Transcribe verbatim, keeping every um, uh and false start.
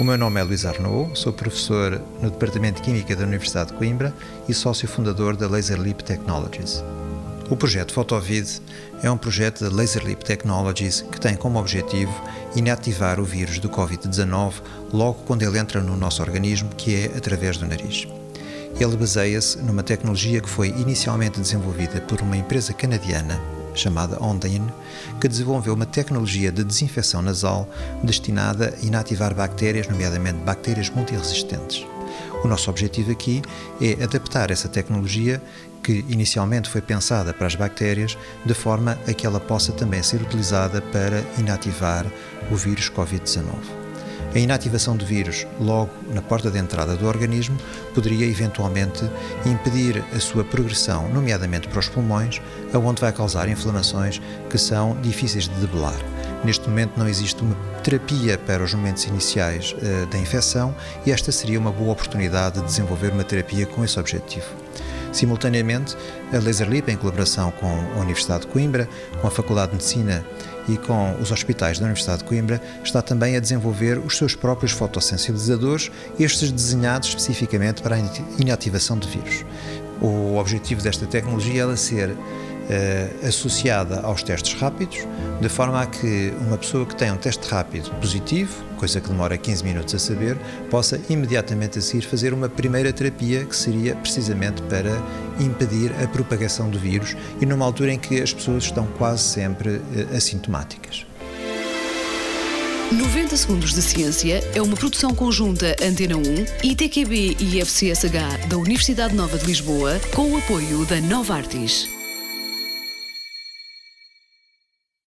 meu nome é Luís Arnaud, sou professor no Departamento de Química da Universidade de Coimbra e sócio fundador da LaserLeap Technologies. O projeto PhotoVid é um projeto da LaserLeap Technologies que tem como objetivo inativar o vírus do covid dezanove logo quando ele entra no nosso organismo, que é através do nariz. Ele baseia-se numa tecnologia que foi inicialmente desenvolvida por uma empresa canadiana chamada Ondine, que desenvolveu uma tecnologia de desinfecção nasal destinada a inativar bactérias, nomeadamente bactérias multiresistentes. O nosso objetivo aqui é adaptar essa tecnologia, que inicialmente foi pensada para as bactérias, de forma a que ela possa também ser utilizada para inativar o vírus covid dezanove. A inativação do vírus logo na porta de entrada do organismo poderia eventualmente impedir a sua progressão, nomeadamente para os pulmões, aonde vai causar inflamações que são difíceis de debelar. Neste momento não existe uma terapia para os momentos iniciais uh, da infecção e esta seria uma boa oportunidade de desenvolver uma terapia com esse objetivo. Simultaneamente, a LaserLeap, em colaboração com a Universidade de Coimbra, com a Faculdade de Medicina e com os hospitais da Universidade de Coimbra, está também a desenvolver os seus próprios fotossensibilizadores, estes desenhados especificamente para a inativação de vírus. O objetivo desta tecnologia é ser uh, associada aos testes rápidos, de forma a que uma pessoa que tem um teste rápido positivo, coisa que demora quinze minutos a saber, possa imediatamente a seguir fazer uma primeira terapia que seria precisamente para impedir a propagação do vírus e numa altura em que as pessoas estão quase sempre uh, assintomáticas. noventa Segundos de Ciência é uma produção conjunta Antena um, I T Q B e I F C S H da Universidade Nova de Lisboa, com o apoio da Novartis.